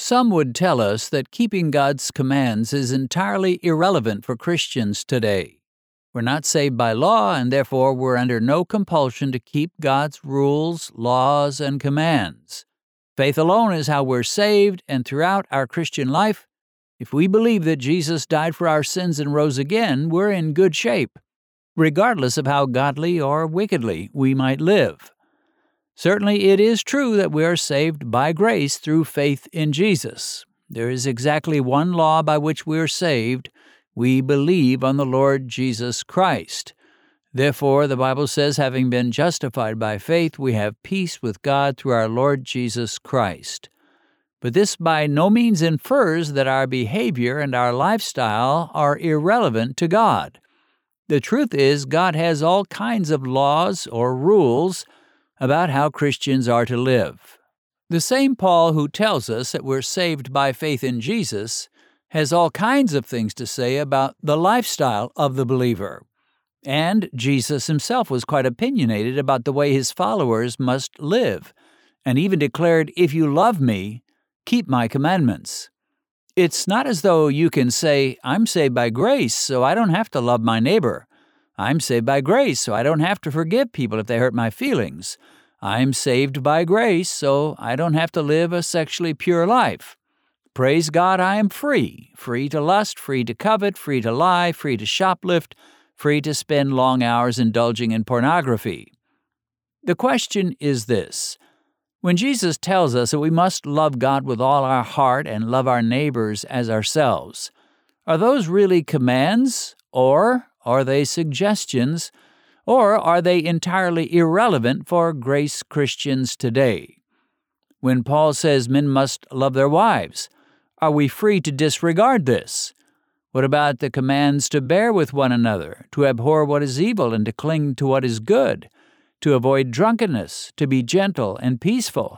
Some would tell us that keeping God's commands is entirely irrelevant for Christians today. We're not saved by law, and therefore we're under no compulsion to keep God's rules, laws, and commands. Faith alone is how we're saved, and throughout our Christian life, if we believe that Jesus died for our sins and rose again, we're in good shape, regardless of how godly or wickedly we might live. Certainly, it is true that we are saved by grace through faith in Jesus. There is exactly one law by which we are saved. We believe on the Lord Jesus Christ. Therefore, the Bible says, having been justified by faith, we have peace with God through our Lord Jesus Christ. But this by no means infers that our behavior and our lifestyle are irrelevant to God. The truth is, God has all kinds of laws or rules about how Christians are to live. The same Paul who tells us that we're saved by faith in Jesus has all kinds of things to say about the lifestyle of the believer. And Jesus himself was quite opinionated about the way his followers must live, and even declared, "If you love me, keep my commandments." It's not as though you can say, "I'm saved by grace, so I don't have to love my neighbor. I'm saved by grace, so I don't have to forgive people if they hurt my feelings. I'm saved by grace, so I don't have to live a sexually pure life. Praise God, I am free to lust, free to covet, free to lie, free to shoplift, free to spend long hours indulging in pornography." The question is this: when Jesus tells us that we must love God with all our heart and love our neighbors as ourselves, are those really commands, or are they suggestions, or are they entirely irrelevant for grace Christians today? When Paul says men must love their wives, are we free to disregard this? What about the commands to bear with one another, to abhor what is evil and to cling to what is good, to avoid drunkenness, to be gentle and peaceful,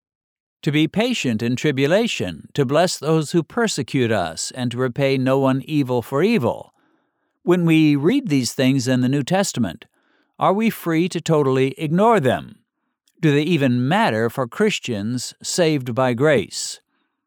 to be patient in tribulation, to bless those who persecute us, and to repay no one evil for evil? When we read these things in the New Testament, are we free to totally ignore them? Do they even matter for Christians saved by grace?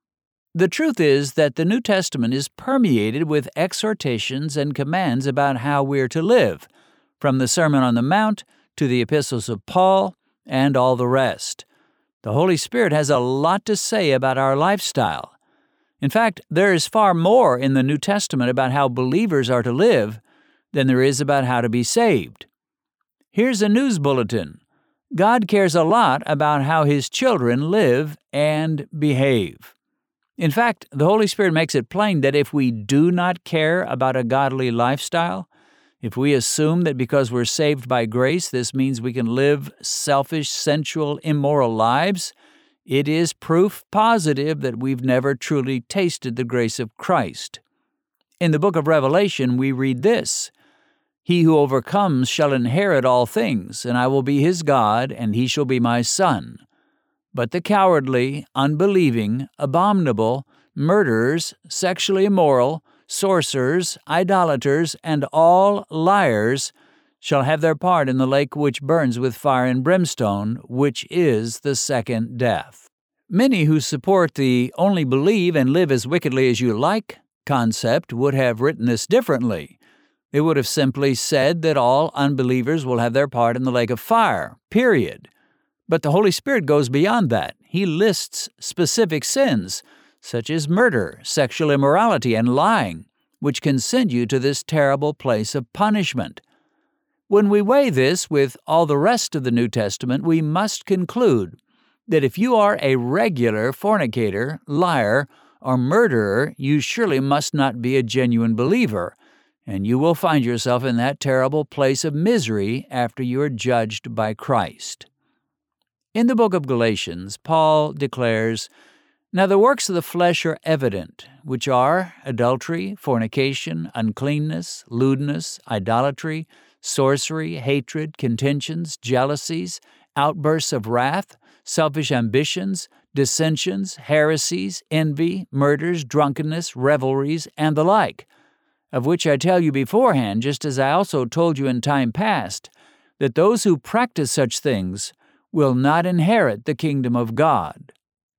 The truth is that the New Testament is permeated with exhortations and commands about how we're to live, from the Sermon on the Mount to the epistles of Paul and all the rest. The Holy Spirit has a lot to say about our lifestyle. In fact, there is far more in the New Testament about how believers are to live than there is about how to be saved. Here's a news bulletin. God cares a lot about how His children live and behave. In fact, the Holy Spirit makes it plain that if we do not care about a godly lifestyle, if we assume that because we're saved by grace, this means we can live selfish, sensual, immoral lives, it is proof positive that we've never truly tasted the grace of Christ. In the book of Revelation, we read this: "He who overcomes shall inherit all things, and I will be his God, and he shall be my son. But the cowardly, unbelieving, abominable, murderers, sexually immoral, sorcerers, idolaters, and all liars shall have their part in the lake which burns with fire and brimstone, which is the second death." Many who support the "only believe and live as wickedly as you like" concept would have written this differently. They would have simply said that all unbelievers will have their part in the lake of fire, period. But the Holy Spirit goes beyond that. He lists specific sins, such as murder, sexual immorality, and lying, which can send you to this terrible place of punishment. When we weigh this with all the rest of the New Testament, we must conclude that if you are a regular fornicator, liar, or murderer, you surely must not be a genuine believer, and you will find yourself in that terrible place of misery after you are judged by Christ. In the book of Galatians, Paul declares, "Now the works of the flesh are evident, which are adultery, fornication, uncleanness, lewdness, idolatry, sorcery, hatred, contentions, jealousies, outbursts of wrath, selfish ambitions, dissensions, heresies, envy, murders, drunkenness, revelries, and the like, of which I tell you beforehand, just as I also told you in time past, that those who practice such things will not inherit the kingdom of God."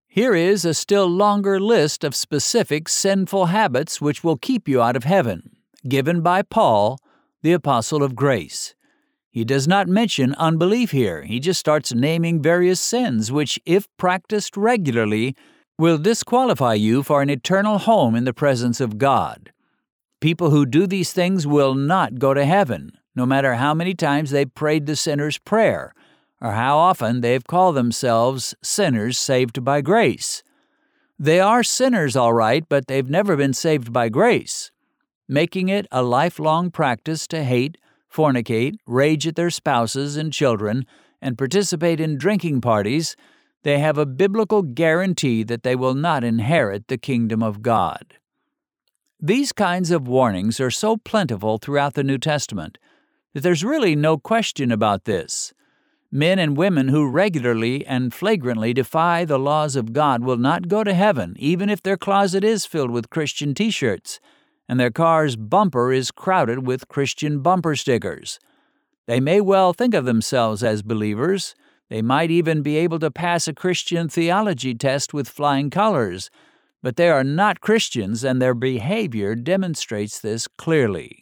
Here is a still longer list of specific sinful habits which will keep you out of heaven, given by Paul, the apostle of grace. He does not mention unbelief here. He just starts naming various sins which, if practiced regularly, will disqualify you for an eternal home in the presence of God. People who do these things will not go to heaven, no matter how many times they've prayed the sinner's prayer, or how often they've called themselves sinners saved by grace. They are sinners, all right, but they've never been saved by grace, making it a lifelong practice to hate, fornicate, rage at their spouses and children, and participate in drinking parties. They have a biblical guarantee that they will not inherit the kingdom of God. These kinds of warnings are so plentiful throughout the New Testament that there's really no question about this. Men and women who regularly and flagrantly defy the laws of God will not go to heaven, even if their closet is filled with Christian t-shirts and their car's bumper is crowded with Christian bumper stickers. They may well think of themselves as believers. They might even be able to pass a Christian theology test with flying colors, but they are not Christians, and their behavior demonstrates this clearly.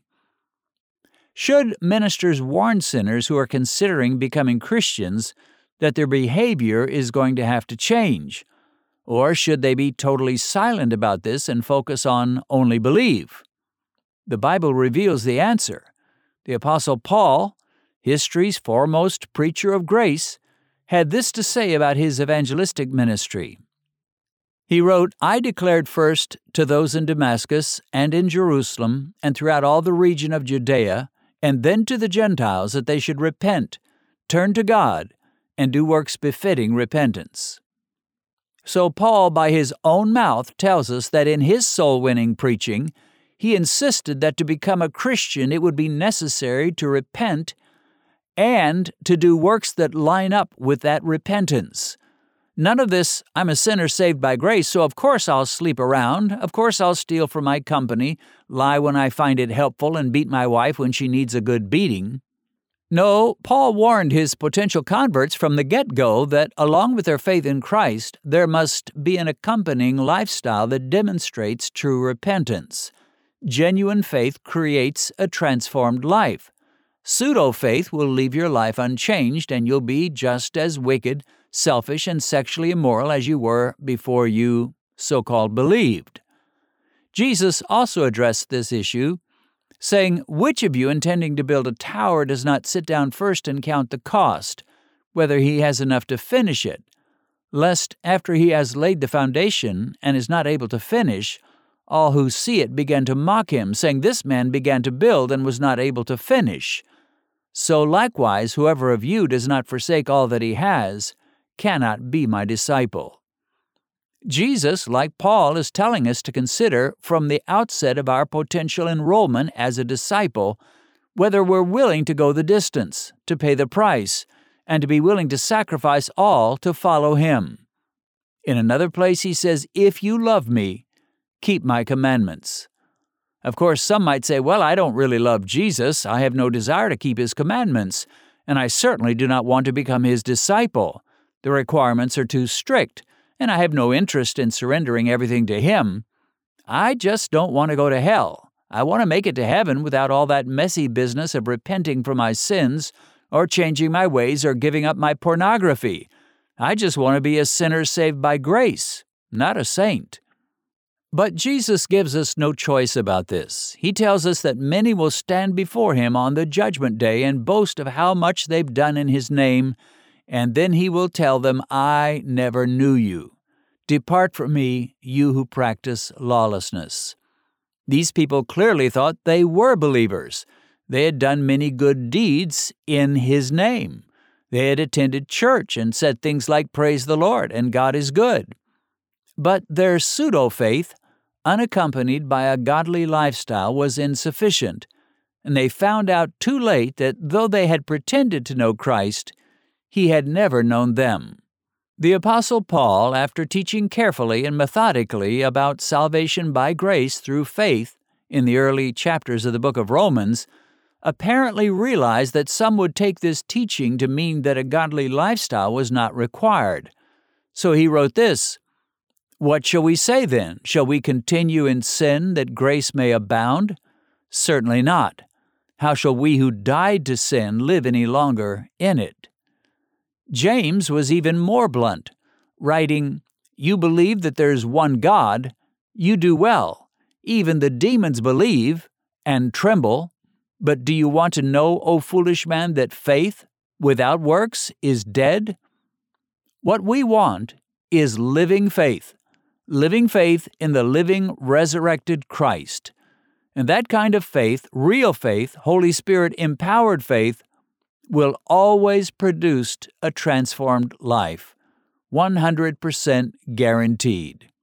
Should ministers warn sinners who are considering becoming Christians that their behavior is going to have to change? Or should they be totally silent about this and focus on only believe? The Bible reveals the answer. The Apostle Paul, history's foremost preacher of grace, had this to say about his evangelistic ministry. He wrote, "I declared first to those in Damascus and in Jerusalem and throughout all the region of Judea, and then to the Gentiles that they should repent, turn to God, and do works befitting repentance." So Paul, by his own mouth, tells us that in his soul-winning preaching, he insisted that to become a Christian it would be necessary to repent and to do works that line up with that repentance. None of this, I'm a sinner saved by grace, so of course I'll sleep around, of course I'll steal from my company, lie when I find it helpful, and beat my wife when she needs a good beating. No, Paul warned his potential converts from the get-go that along with their faith in Christ, there must be an accompanying lifestyle that demonstrates true repentance. Genuine faith creates a transformed life. Pseudo-faith will leave your life unchanged, and you'll be just as wicked, selfish, and sexually immoral as you were before you so-called believed. Jesus also addressed this issue, saying, "Which of you intending to build a tower does not sit down first and count the cost, whether he has enough to finish it, lest after he has laid the foundation and is not able to finish, all who see it begin to mock him, saying, 'This man began to build and was not able to finish.' So likewise, whoever of you does not forsake all that he has cannot be my disciple." Jesus, like Paul, is telling us to consider from the outset of our potential enrollment as a disciple whether we're willing to go the distance, to pay the price, and to be willing to sacrifice all to follow him. In another place he says, "If you love me, keep my commandments." Of course, some might say, "Well, I don't really love Jesus. I have no desire to keep his commandments, and I certainly do not want to become his disciple. The requirements are too strict, and I have no interest in surrendering everything to him. I just don't want to go to hell. I want to make it to heaven without all that messy business of repenting for my sins or changing my ways or giving up my pornography. I just want to be a sinner saved by grace, not a saint." But Jesus gives us no choice about this. He tells us that many will stand before him on the judgment day and boast of how much they've done in his name, and then he will tell them, "I never knew you. Depart from me, you who practice lawlessness." These people clearly thought they were believers. They had done many good deeds in his name. They had attended church and said things like, "Praise the Lord," and "God is good." But their pseudo-faith, unaccompanied by a godly lifestyle, was insufficient, and they found out too late that though they had pretended to know Christ, he had never known them. The Apostle Paul, after teaching carefully and methodically about salvation by grace through faith in the early chapters of the book of Romans, apparently realized that some would take this teaching to mean that a godly lifestyle was not required. So he wrote this, What shall we say then? Shall we continue in sin that grace may abound? Certainly not. How shall we who died to sin live any longer in it? James was even more blunt, writing, "You believe that there is one God. You do well. Even the demons believe and tremble. But do you want to know, O foolish man, that faith without works is dead?" What we want is living faith in the living, resurrected Christ. And that kind of faith, real faith, Holy Spirit-empowered faith, will always produce a transformed life, 100% guaranteed.